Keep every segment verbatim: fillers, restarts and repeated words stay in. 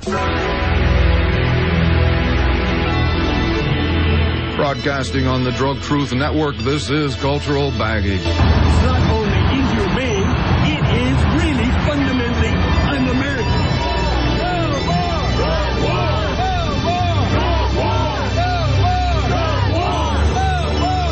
Broadcasting on the Drug Truth Network, this is Cultural Baggage. It's not only inhumane, it is really fundamentally un-American. No more! Drug war! No more! Drug war! No more! Drug war! No more!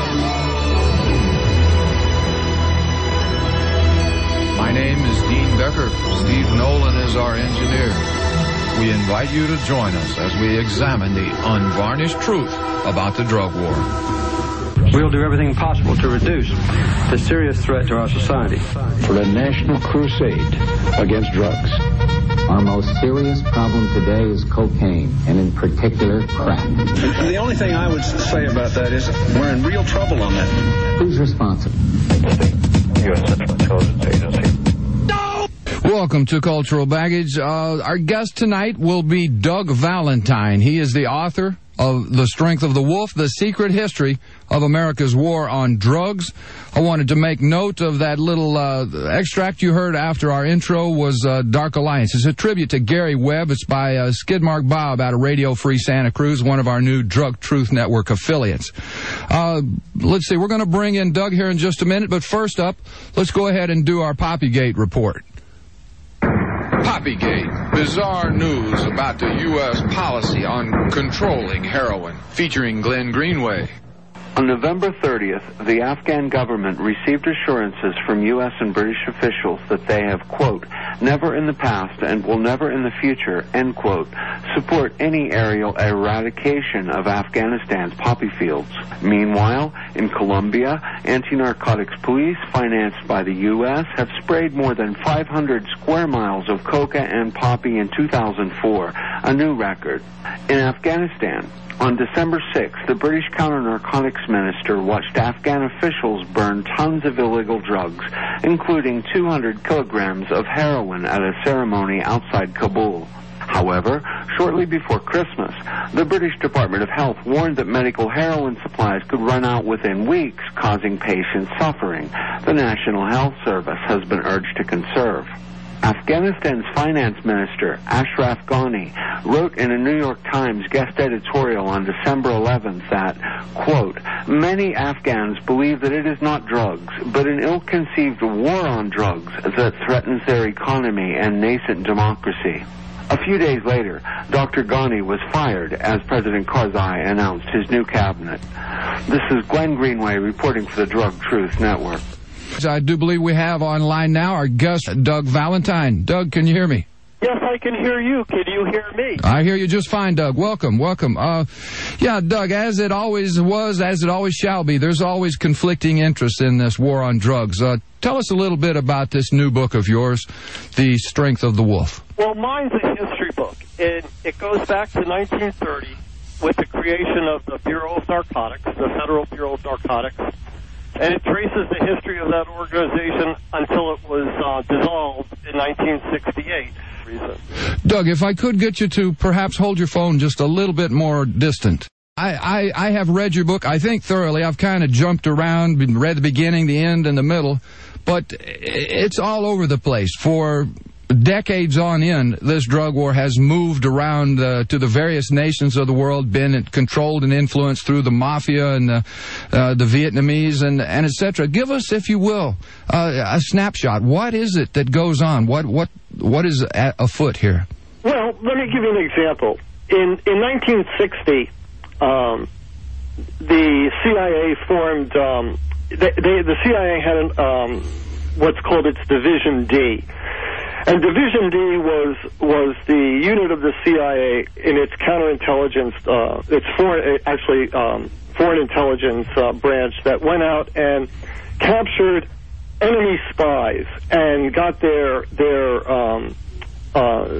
My name is Dean Becker. Steve Nolan is our engineer. We invite you to join us as we examine the unvarnished truth about the drug war. We'll do everything possible to reduce the serious threat to our society. For a national crusade against drugs. Our most serious problem today is cocaine, and in particular, crack. The only thing I would say about that is we're in real trouble on that. Who's responsible? U S Central Intelligence Agency. Welcome to Cultural Baggage. Uh, our guest tonight will be Doug Valentine. He is the author of The Strength of the Wolf, The Secret History of America's War on Drugs. I wanted to make note of that little uh, extract you heard after our intro was uh, Dark Alliance. It's a tribute to Gary Webb. It's by uh, Skidmark Bob out of Radio Free Santa Cruz, one of our new Drug Truth Network affiliates. Uh, let's see, we're going to bring in Doug here in just a minute, but first up, let's go ahead and do our Poppygate report. Poppygate, bizarre news about the U S policy on controlling heroin, featuring Glenn Greenway. On November thirtieth, the Afghan government received assurances from U S and British officials that they have, quote, never in the past and will never in the future, end quote, support any aerial eradication of Afghanistan's poppy fields. Meanwhile, in Colombia, anti-narcotics police financed by the U S have sprayed more than five hundred square miles of coca and poppy in two thousand four, a new record. In Afghanistan, on December sixth, the British counter-narcotics minister watched Afghan officials burn tons of illegal drugs, including two hundred kilograms of heroin at a ceremony outside Kabul. However, shortly before Christmas, the British Department of Health warned that medical heroin supplies could run out within weeks, causing patients suffering. The National Health Service has been urged to conserve. Afghanistan's finance minister, Ashraf Ghani, wrote in a New York Times guest editorial on December eleventh that, quote, many Afghans believe that it is not drugs, but an ill-conceived war on drugs that threatens their economy and nascent democracy. A few days later, Doctor Ghani was fired as President Karzai announced his new cabinet. This is Glenn Greenway reporting for the Drug Truth Network. I do believe we have online now our guest, Doug Valentine. Doug, can you hear me? Yes, I can hear you. Can you hear me? I hear you just fine, Doug. Welcome, welcome. Uh, yeah, Doug, as it always was, as it always shall be, there's always conflicting interests in this war on drugs. Uh, tell us a little bit about this new book of yours, The Strength of the Wolf. Well, mine's a history book, and it goes back to nineteen thirty with the creation of the Bureau of Narcotics, the Federal Bureau of Narcotics, and it traces the history of that organization until it was uh, dissolved in nineteen sixty-eight. Doug, if I could get you to perhaps hold your phone just a little bit more distant. I, I, I have read your book, I think, thoroughly. I've kind of jumped around, read the beginning, the end, and the middle, but it's all over the place. For decades on end, this drug war has moved around uh, to the various nations of the world, been controlled and influenced through the mafia and the, uh, the Vietnamese and, and et cetera. Give us, if you will, uh, a snapshot. What is it that goes on? What what what is at, afoot here? Well, let me give you an example. In in nineteen sixty, um, the C I A formed. Um, they, they, the C I A had an, um, what's called its Division D. And Division D was was the unit of the C I A in its counterintelligence, uh, its foreign, actually um, foreign intelligence uh, branch that went out and captured enemy spies and got their their um, uh,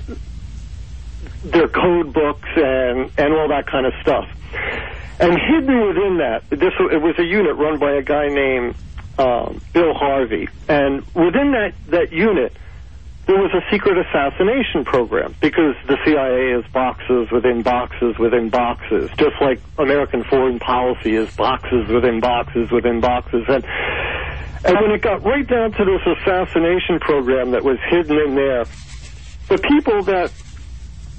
their code books and and all that kind of stuff. And hidden within that, this it was a unit run by a guy named um, Bill Harvey, and within that that unit, there was a secret assassination program, because the C I A is boxes within boxes within boxes, just like American foreign policy is boxes within boxes within boxes. And, and when it got right down to this assassination program that was hidden in there, the people that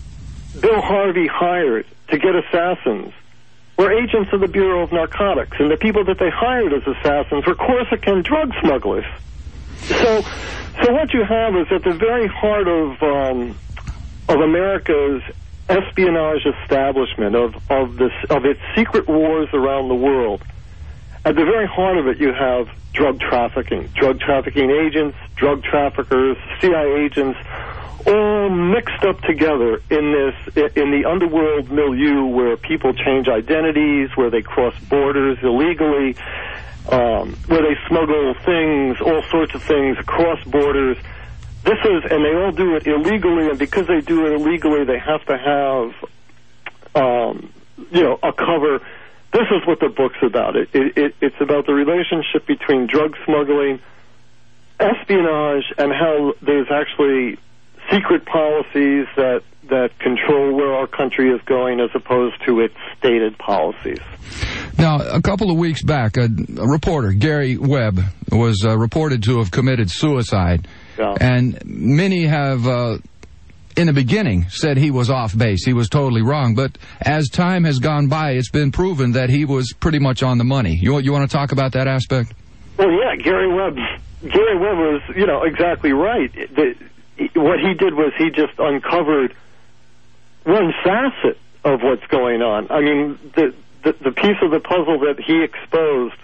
Bill Harvey hired to get assassins were agents of the Bureau of Narcotics, and the people that they hired as assassins were Corsican drug smugglers. So, so what you have is at the very heart of um, of America's espionage establishment, of of this of its secret wars around the world. At the very heart of it, you have drug trafficking, drug trafficking agents, drug traffickers, C I A agents, all mixed up together in this in the underworld milieu where people change identities, where they cross borders illegally, um, where they smuggle things, all sorts of things across borders. This is, and they all do it illegally, and because they do it illegally, they have to have, um, you know, a cover. This is what the book's about. It, it, it, it's about the relationship between drug smuggling, espionage, and how there's actually secret policies that that control where our country is going as opposed to its stated policies. Now, a couple of weeks back, a, a reporter, Gary Webb, was uh, reported to have committed suicide. Yeah. And many have, uh, in the beginning, said he was off base. He was totally wrong. But as time has gone by, it's been proven that he was pretty much on the money. You, you want to talk about that aspect? Well, yeah, Gary Webb, Gary Webb was, you know, exactly right. The, what he did was he just uncovered one facet of what's going on. I mean, the, the, the piece of the puzzle that he exposed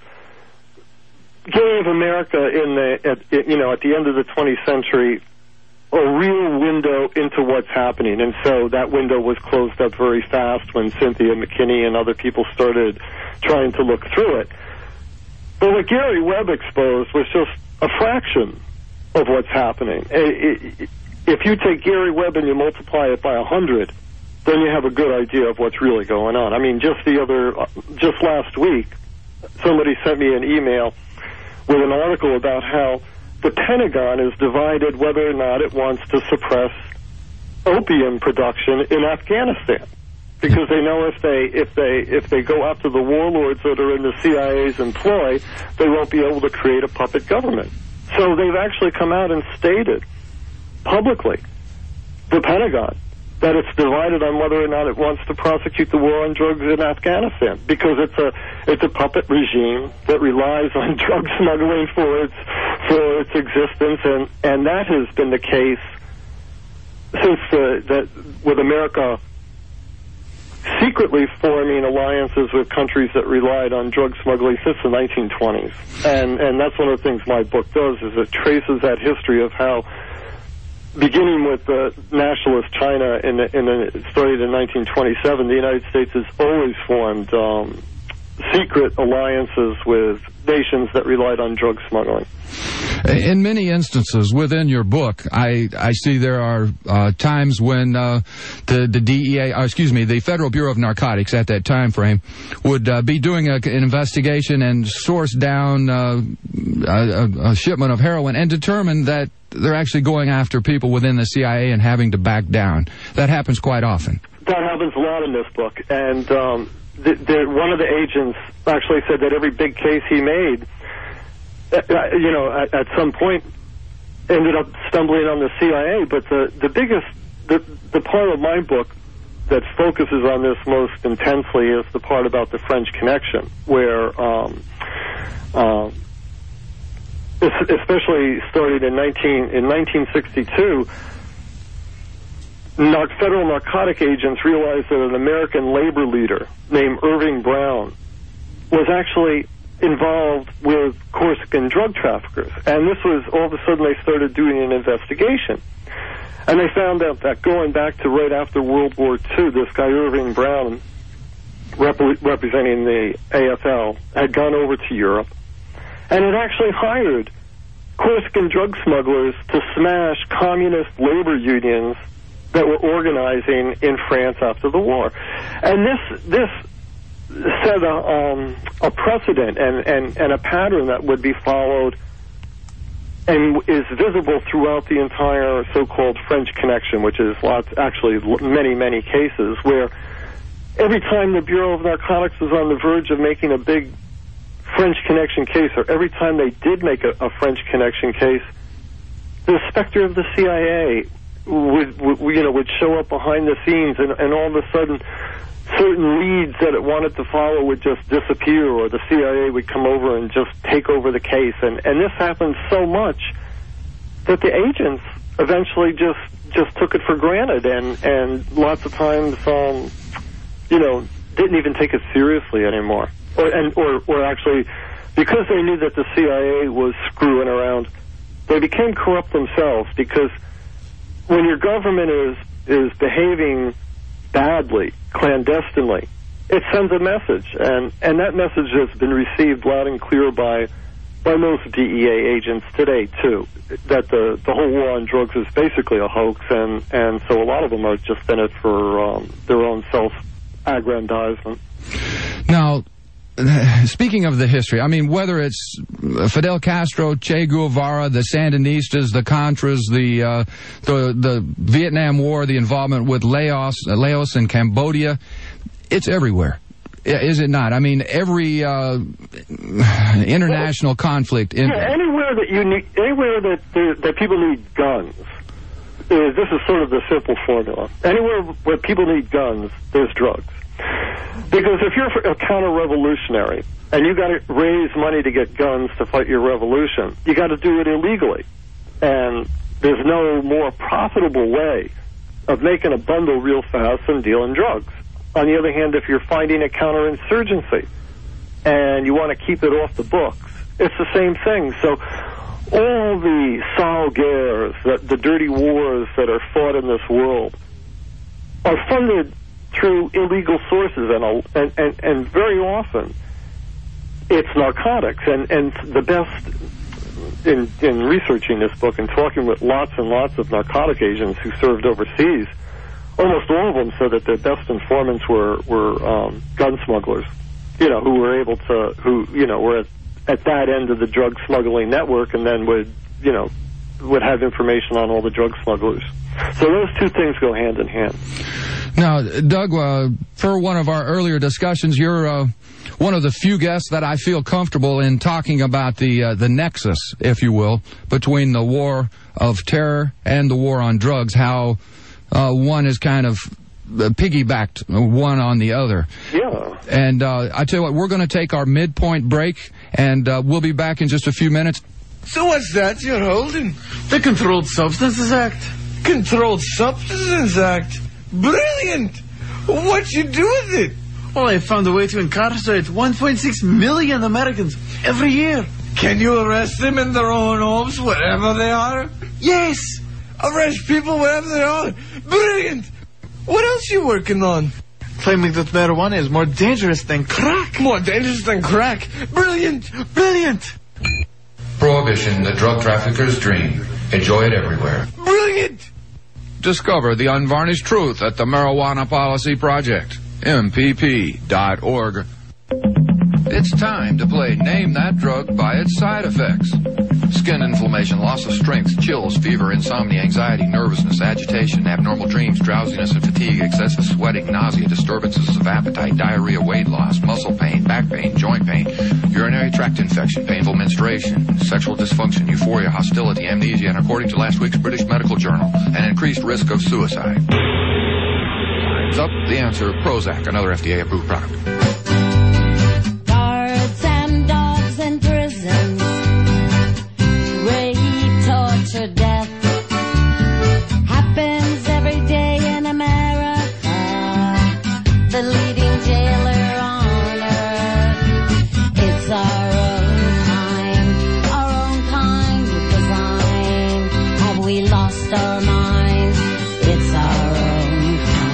gave America in the, at, you know, at the end of the twentieth century a real window into what's happening. And so that window was closed up very fast when Cynthia McKinney and other people started trying to look through it. But what Gary Webb exposed was just a fraction of what's happening. If you take Gary Webb and you multiply it by a hundred, then you have a good idea of what's really going on. I mean, just the other, just last week, somebody sent me an email with an article about how the Pentagon is divided whether or not it wants to suppress opium production in Afghanistan, because they know if they if they if they go after the warlords that are in the C I A's employ, they won't be able to create a puppet government. So they've actually come out and stated publicly, the Pentagon, that it's divided on whether or not it wants to prosecute the war on drugs in Afghanistan, because it's a it's a puppet regime that relies on drug smuggling for its for its existence, and and that has been the case since the, that with America secretly forming alliances with countries that relied on drug smuggling since the nineteen twenties, and and that's one of the things my book does, is it traces that history of how, beginning with the nationalist China in the, in the, started in nineteen twenty-seven, the United States has always formed um, secret alliances with nations that relied on drug smuggling. In many instances within your book, I, I see there are uh, times when uh, the, the D E A, or excuse me, the Federal Bureau of Narcotics at that time frame would uh, be doing a, an investigation and source down uh, a, a shipment of heroin and determine that they're actually going after people within the C I A and having to back down. That happens quite often. That happens a lot in this book. And um, the, the, one of the agents actually said that every big case he made, uh, you know, at, at some point ended up stumbling on the C I A. But the, the biggest, the, the part of my book that focuses on this most intensely is the part about the French Connection, where um, uh, especially started in nineteen in nineteen sixty-two, nar federal narcotic agents realized that an American labor leader named Irving Brown was actually involved with Corsican drug traffickers, and this was all of a sudden they started doing an investigation, and they found out that going back to right after World War Two, this guy Irving Brown, rep representing the A F L, had gone over to Europe. And it actually hired Corsican drug smugglers to smash communist labor unions that were organizing in France after the war. And this this set a, um, a precedent and, and, and a pattern that would be followed and is visible throughout the entire so-called French Connection, which is lots, actually many, many cases, where every time the Bureau of Narcotics was on the verge of making a big French Connection case, or every time they did make a, a French Connection case, the specter of the C I A would, would you know would show up behind the scenes, and, and all of a sudden, certain leads that it wanted to follow would just disappear, or the C I A would come over and just take over the case. And and this happened so much that the agents eventually just just took it for granted, and and lots of times, um, you know, didn't even take it seriously anymore, or and or or actually, because they knew that the C I A was screwing around, they became corrupt themselves. Because when your government is is behaving badly, clandestinely, it sends a message, and and that message has been received loud and clear by by most D E A agents today too, that the the whole war on drugs is basically a hoax, and and so a lot of them are just in it for um, their own self-aggrandizement. Now, speaking of the history, I mean, whether it's Fidel Castro, Che Guevara, the Sandinistas, the Contras, the uh, the the Vietnam War, the involvement with Laos, uh, Laos and Cambodia, it's everywhere. Is it not? I mean, every uh, international well, conflict. In yeah, anywhere that you need, anywhere that there, that people need guns. Is, this is sort of the simple formula. Anywhere where people need guns, there's drugs. Because if you're a counter-revolutionary and you got to raise money to get guns to fight your revolution, you got to do it illegally. And there's no more profitable way of making a bundle real fast than dealing drugs. On the other hand, if you're fighting a counterinsurgency and you want to keep it off the books, it's the same thing. So all the sale guerres, the, the dirty wars that are fought in this world, are funded through illegal sources, and, and, and, and very often it's narcotics. And, and the best, in, in researching this book and talking with lots and lots of narcotic agents who served overseas, almost all of them said that their best informants were, were um, gun smugglers, you know, who were able to, who, you know, were at, at that end of the drug smuggling network, and then would, you know, would have information on all the drug smugglers. So those two things go hand in hand. Now, Doug, uh, per one of our earlier discussions, you're uh, one of the few guests that I feel comfortable in talking about the uh, the nexus, if you will, between the war of terror and the war on drugs, how uh, one is kind of piggybacked one on the other. Yeah. And uh, I tell you what, we're going to take our midpoint break, and uh, we'll be back in just a few minutes. So what's that you're holding? The Controlled Substances Act. Controlled Substances Act? Brilliant! What you do with it? Well, I found a way to incarcerate one point six million Americans every year. Can you arrest them in their own homes, wherever they are? Yes! Arrest people wherever they are? Brilliant! What else are you working on? Claiming that marijuana is more dangerous than crack. More dangerous than crack? Brilliant! Brilliant! Prohibition, the drug trafficker's dream. Enjoy it everywhere. Brilliant! Discover the unvarnished truth at the Marijuana Policy Project. M P P dot org. It's time to play Name That Drug by its side effects. Skin inflammation, loss of strength, chills, fever, insomnia, anxiety, nervousness, agitation, abnormal dreams, drowsiness and fatigue, excessive sweating, nausea, disturbances of appetite, diarrhea, weight loss, muscle pain, back pain, joint pain, urinary tract infection, painful menstruation, sexual dysfunction, euphoria, hostility, amnesia, and according to last week's British Medical Journal, an increased risk of suicide. Time's up. The answer, Prozac, another F D A-approved product. Guards and dogs in prisons, rape, torture, death, happens every day in America. The leading jailer on earth. It's our own kind, our own kind of design. Have we lost our minds? It's our own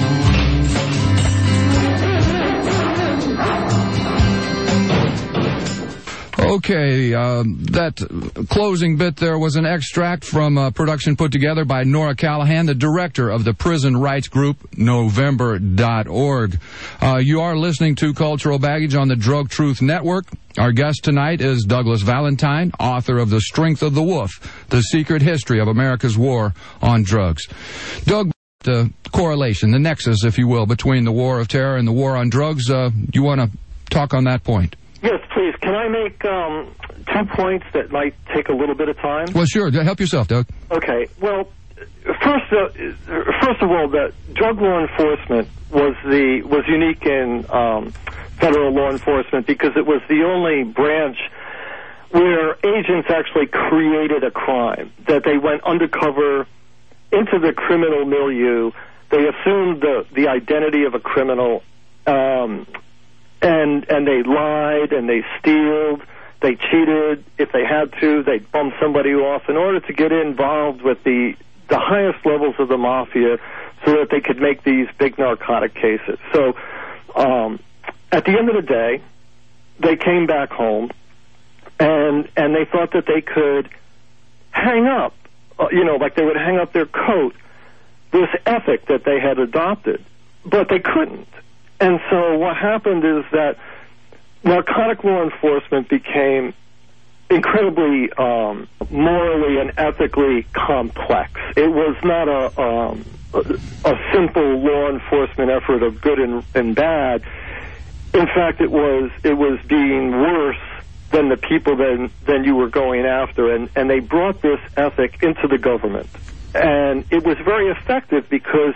Okay, uh, that closing bit there was an extract from a production put together by Nora Callahan, the director of the prison rights group, November dot org. Uh, you are listening to Cultural Baggage on the Drug Truth Network. Our guest tonight is Douglas Valentine, author of The Strength of the Wolf, The Secret History of America's War on Drugs. Doug, the correlation, the nexus, if you will, between the war of terror and the war on drugs, uh, you want to talk on that point? Yes, please. Can I make um, two points that might take a little bit of time? Well, sure. Help yourself, Doug. Okay. Well, first, uh, first of all, the drug law enforcement was the was unique in um, federal law enforcement because it was the only branch where agents actually created a crime, that they went undercover into the criminal milieu, they assumed the, the identity of a criminal, um, and and they lied and they stealed, they cheated. If they had to, they'd bump somebody off in order to get involved with the, the highest levels of the mafia so that they could make these big narcotic cases. So um, at the end of the day, they came back home, and and they thought that they could hang up, uh, you know, like they would hang up their coat, this ethic that they had adopted, but they couldn't. And so what happened is that narcotic law enforcement became incredibly um, morally and ethically complex. It was not a, um, a, a simple law enforcement effort of good and, and bad. In fact, it was it was being worse than the people than, than you were going after, and, and they brought this ethic into the government. And it was very effective because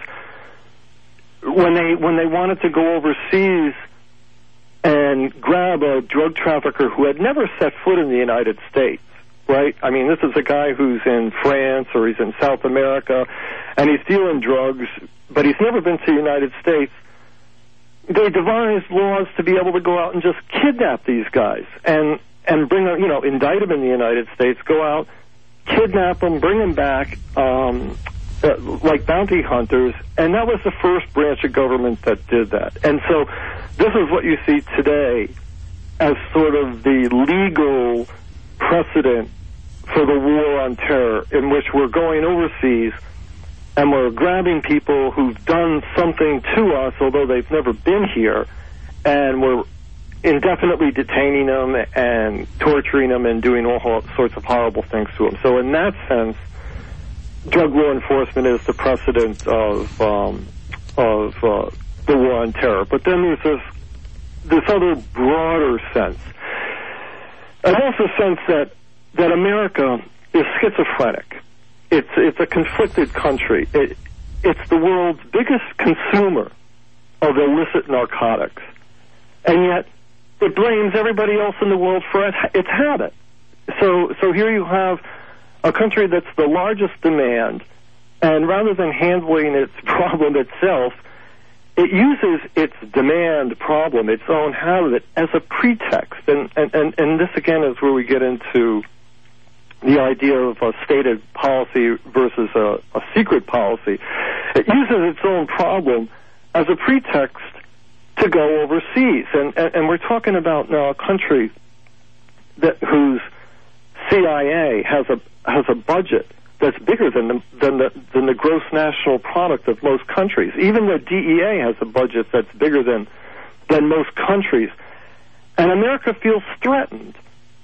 when they when they wanted to go overseas and grab a drug trafficker who had never set foot in the United States, right? I mean, this is a guy who's in France or he's in South America, and he's dealing drugs, but he's never been to the United States. They devised laws to be able to go out and just kidnap these guys and and bring them, you know, indict them in the United States, go out, kidnap them, bring them back, um, uh, like bounty hunters, and that was the first branch of government that did that. And so this is what you see today as sort of the legal precedent for the war on terror, in which we're going overseas and we're grabbing people who've done something to us, although they've never been here, and we're indefinitely detaining them and torturing them and doing all sorts of horrible things to them. So in that sense, drug law enforcement is the precedent of um, of uh, the war on terror. But then there's this this other broader sense, and also sense that that America is schizophrenic. It's it's a conflicted country. It, it's the world's biggest consumer of illicit narcotics, and yet it blames everybody else in the world for its, its habit. So so here you have a country that's the largest demand, and rather than handling its problem itself, it uses its demand problem, its own habit, as a pretext. And, and, and, and this, again, is where we get into the idea of a stated policy versus a, a secret policy. It uses its own problem as a pretext to go overseas. And, and, and we're talking about now a country that whose C I A has a has a budget that's bigger than the, than the than the gross national product of most countries. Even the D E A has a budget that's bigger than than most countries. And America feels threatened,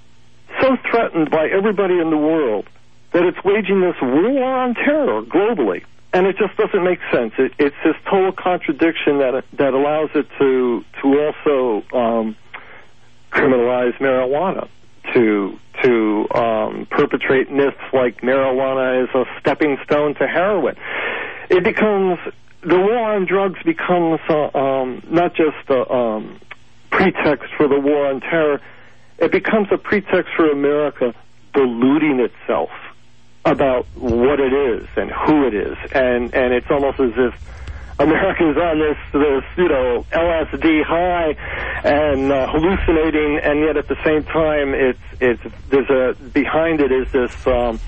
so threatened by everybody in the world that it's waging this war on terror globally. And it just doesn't make sense. It, it's this total contradiction that that allows it to to also um, criminalize marijuana, to to um, perpetrate myths like marijuana is a stepping stone to heroin. It becomes, the war on drugs becomes uh, um, not just a um, pretext for the war on terror, it becomes a pretext for America deluding itself about what it is and who it is. And, and it's almost as if Americans on this, this, you know, L S D high and uh, hallucinating, and yet at the same time, it's it's there's a behind it is this um,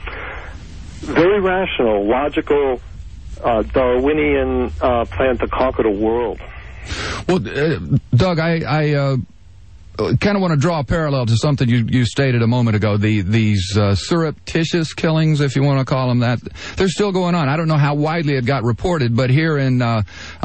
very rational, logical, uh, Darwinian uh, plan to conquer the world. Well, uh, Doug, I. I uh kind of want to draw a parallel to something you, you stated a moment ago. The these uh, surreptitious killings, if you want to call them that, they're still going on. I don't know how widely it got reported, but here in uh,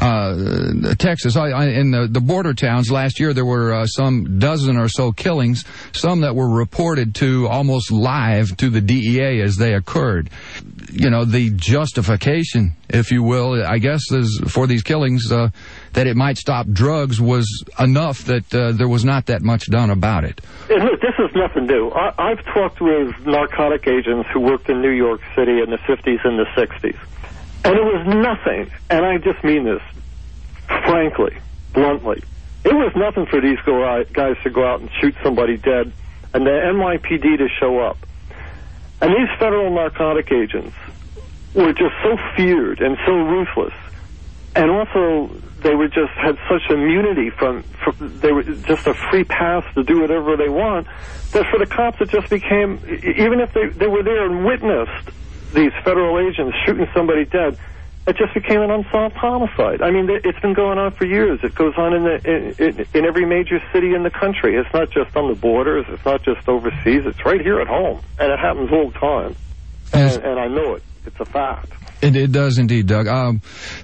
uh, Texas, I, I, in the, the border towns last year, there were uh, some dozen or so killings, some that were reported to almost live to the D E A as they occurred. You know, the justification, if you will, I guess, is for these killings, uh, that it might stop drugs was enough that uh, there was not that much done about it. And look, this is nothing new. I, I've talked with narcotic agents who worked in New York City in the fifties and the sixties. And it was nothing, and I just mean this frankly, bluntly. It was nothing for these go out, guys to go out and shoot somebody dead and the N Y P D to show up. And these federal narcotic agents were just so feared and so ruthless. And also, they were just had such immunity from, from, they were just a free pass to do whatever they want, that for the cops it just became, even if they, they were there and witnessed these federal agents shooting somebody dead, it just became an unsolved homicide. I mean, it's been going on for years. It goes on in, the, in, in every major city in the country. It's not just on the borders. It's not just overseas. It's right here at home. And it happens all the time. And, and I know it. It's a fact. It, it does indeed, Doug. Um,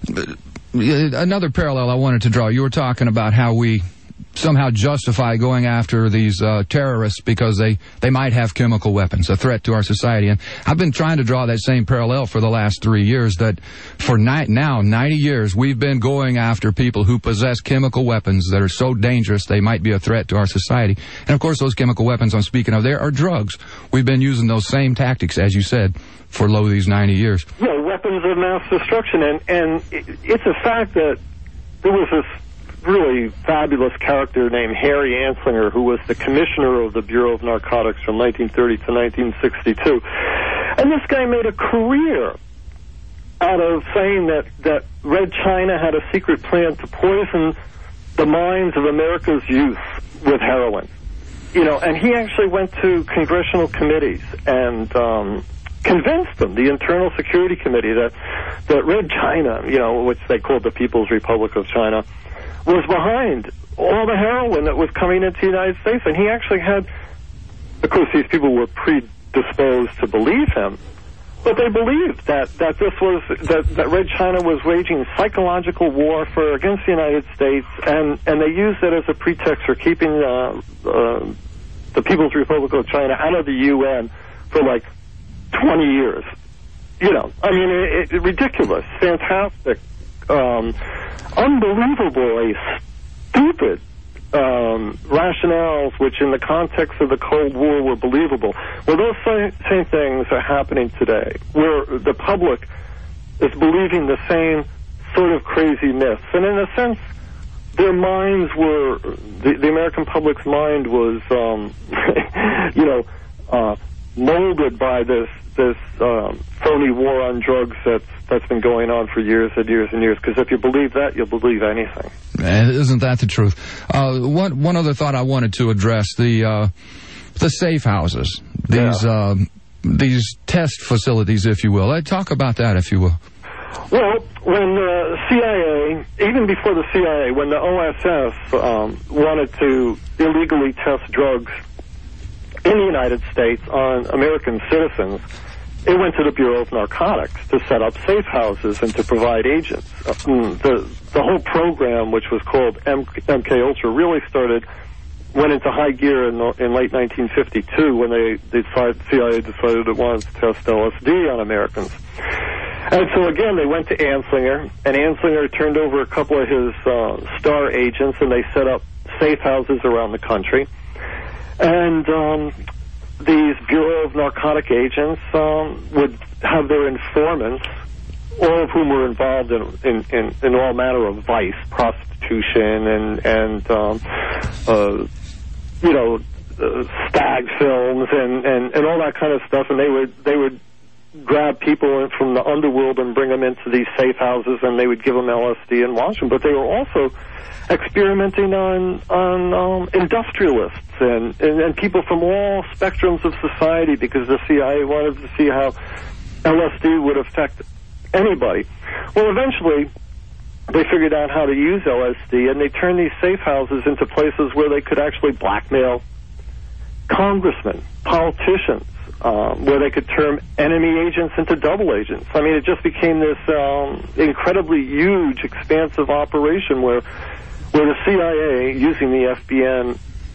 another parallel I wanted to draw. You were talking about how we somehow justify going after these uh, terrorists because they, they might have chemical weapons, a threat to our society. And I've been trying to draw that same parallel for the last three years, that for ni- now, ninety years, we've been going after people who possess chemical weapons that are so dangerous they might be a threat to our society. And, of course, those chemical weapons I'm speaking of there are drugs. We've been using those same tactics, as you said, for lo these ninety years. Yeah, weapons of mass destruction. And, and it, it's a fact that there was this really fabulous character named Harry Anslinger, who was the commissioner of the Bureau of Narcotics from nineteen thirty to nineteen sixty-two. And this guy made a career out of saying that, that Red China had a secret plan to poison the minds of America's youth with heroin. You know, and he actually went to congressional committees and um, convinced them, the Internal Security Committee, that, that Red China, you know, which they called the People's Republic of China, was behind all the heroin that was coming into the United States. And he actually had, of course, these people were predisposed to believe him, but they believed that, that this was, that, that Red China was waging psychological warfare against the United States, and, and they used it as a pretext for keeping uh, uh, the People's Republic of China out of the U N for like twenty years. You know, I mean, it, it, ridiculous, fantastic, um, unbelievably stupid um, rationales, which in the context of the Cold War were believable. Well, those same, same things are happening today, where the public is believing the same sort of crazy myths. And in a sense, their minds were, the, the American public's mind was, um, you know, uh, molded by this this um, phony war on drugs that's that's been going on for years and years and years. Because if you believe that, you'll believe anything. And isn't that the truth? Uh, one one other thought I wanted to address: the uh, the safe houses, these yeah. uh, these test facilities, if you will. I'd talk about that, if you will. Well, when the C I A, even before the C I A, when the O S S um, wanted to illegally test drugs in the United States on American citizens, it went to the Bureau of Narcotics to set up safe houses and to provide agents. Uh, the the whole program, which was called M K Ultra, really started, went into high gear in, in late nineteen fifty-two when they, they decided, C I A decided it wanted to test L S D on Americans. And so again, they went to Anslinger, and Anslinger turned over a couple of his uh, star agents, and they set up safe houses around the country. And um, these Bureau of Narcotic agents um, would have their informants, all of whom were involved in in, in, in all manner of vice, prostitution, and and um, uh, you know, uh, stag films, and, and, and all that kind of stuff. And they would they would grab people from the underworld and bring them into these safe houses, and they would give them L S D and watch them. But they were also experimenting on on um, industrialists and, and, and people from all spectrums of society, because the C I A wanted to see how L S D would affect anybody. Well, eventually, they figured out how to use L S D, and they turned these safe houses into places where they could actually blackmail congressmen, politicians, um, where they could turn enemy agents into double agents. I mean, it just became this um, incredibly huge, expansive operation where where the C I A, using the F B N,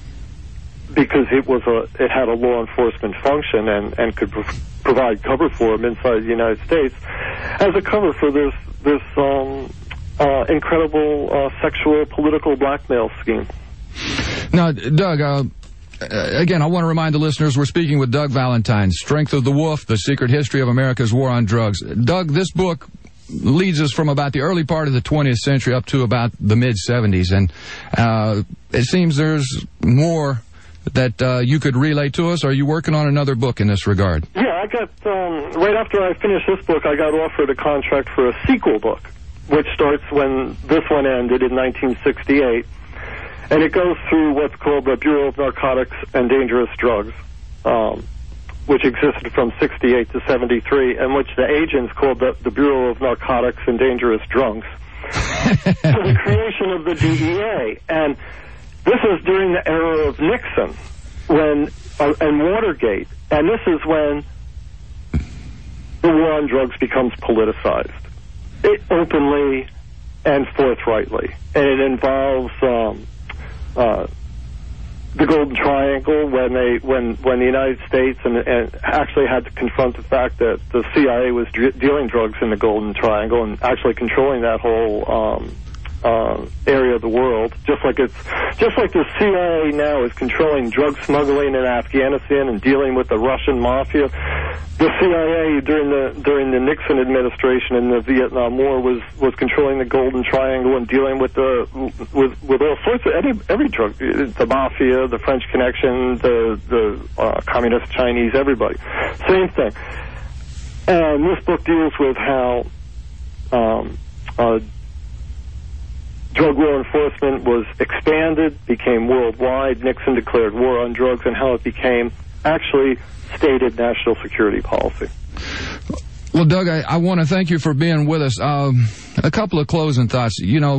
because it was a, it had a law enforcement function and, and could pro provide cover for them inside the United States, as a cover for this this um, uh, incredible uh, sexual political blackmail scheme. Now, Doug, uh, again, I want to remind the listeners we're speaking with Doug Valentine, Strength of the Wolf, The Secret History of America's War on Drugs. Doug, this book, leads us from about the early part of the twentieth century up to about the mid-seventies. And uh, it seems there's more that uh, you could relay to us. Are you working on another book in this regard? Yeah, I got, um, right after I finished this book, I got offered a contract for a sequel book, which starts when this one ended in nineteen sixty-eight. And it goes through what's called the Bureau of Narcotics and Dangerous Drugs, um, which existed from sixty-eight to seventy-three, and which the agents called the, the Bureau of Narcotics and Dangerous Drunks. So the creation of the D E A. And this is during the era of Nixon when uh, and Watergate. And this is when the war on drugs becomes politicized. It openly and forthrightly. And it involves um, uh, the Golden Triangle when they when when the United States and, and actually had to confront the fact that the C I A was dr dealing drugs in the Golden Triangle and actually controlling that whole um, uh, area of the world, just like it's just like the C I A now is controlling drug smuggling in Afghanistan and dealing with the Russian mafia. The C I A during the during the Nixon administration and the Vietnam War was was controlling the Golden Triangle and dealing with the with with all sorts of any every drug, the mafia, the French Connection, the the uh, communist Chinese, everybody, same thing. And this book deals with how um, uh, drug law enforcement was expanded, became worldwide. Nixon declared war on drugs, and how it became actually stated national security policy. Well, Doug, I, I want to thank you for being with us. Um, a couple of closing thoughts. You know,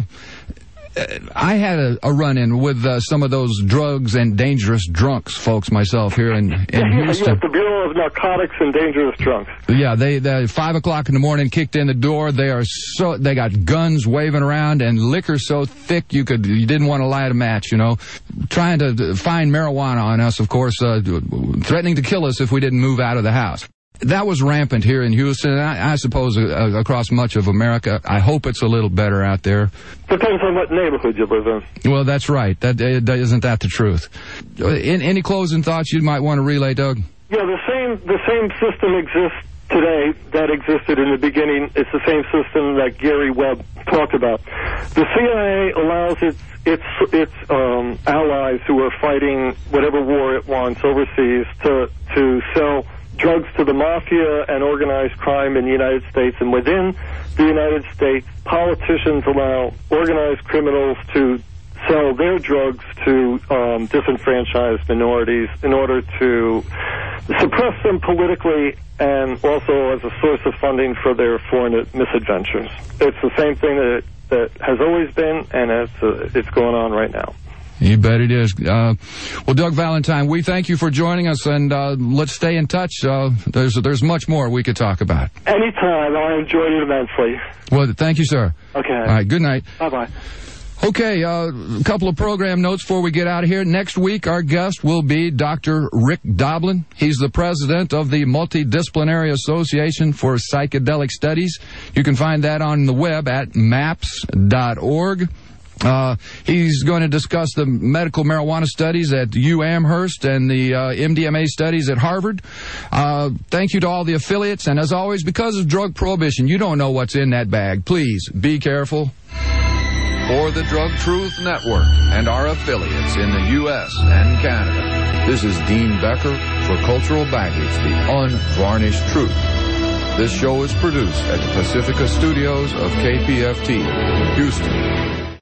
I had a, a run-in with uh, some of those drugs and dangerous drunks folks myself here in, in yeah, Houston. Yeah, the Bureau of Narcotics and Dangerous Drunks. Yeah, they, they five o'clock in the morning kicked in the door. They are so they got guns waving around and liquor so thick you could you didn't want to light a match. You know, trying to find marijuana on us, of course, uh, threatening to kill us if we didn't move out of the house. That was rampant here in Houston, and I, I suppose uh, across much of America. I hope it's a little better out there. Depends on what neighborhood you live in. Well, that's right. That uh, isn't that the truth? In, any closing thoughts you might want to relay, Doug? Yeah, the same the same system exists today that existed in the beginning. It's the same system that Gary Webb talked about. The C I A allows its its its um, allies who are fighting whatever war it wants overseas to to sell drugs to the mafia and organized crime in the United States. And within the United States, politicians allow organized criminals to sell their drugs to um, disenfranchised minorities in order to suppress them politically and also as a source of funding for their foreign misadventures. It's the same thing that, that has always been, and it's, uh, it's going on right now. You bet it is. Uh, well, Doug Valentine, we thank you for joining us, and uh, let's stay in touch. Uh, there's there's much more we could talk about. Anytime. I enjoyed it immensely. Well, thank you, sir. Okay. All right, good night. Bye-bye. Okay, uh, a couple of program notes before we get out of here. Next week, our guest will be Doctor Rick Doblin. He's the president of the Multidisciplinary Association for Psychedelic Studies. You can find that on the web at maps dot org. Uh, he's going to discuss the medical marijuana studies at U Amherst and the uh, M D M A studies at Harvard. Uh, thank you to all the affiliates. And as always, because of drug prohibition, you don't know what's in that bag. Please be careful. For the Drug Truth Network and our affiliates in the U S and Canada, this is Dean Becker for Cultural Baggage, the unvarnished truth. This show is produced at the Pacifica Studios of K P F T, Houston.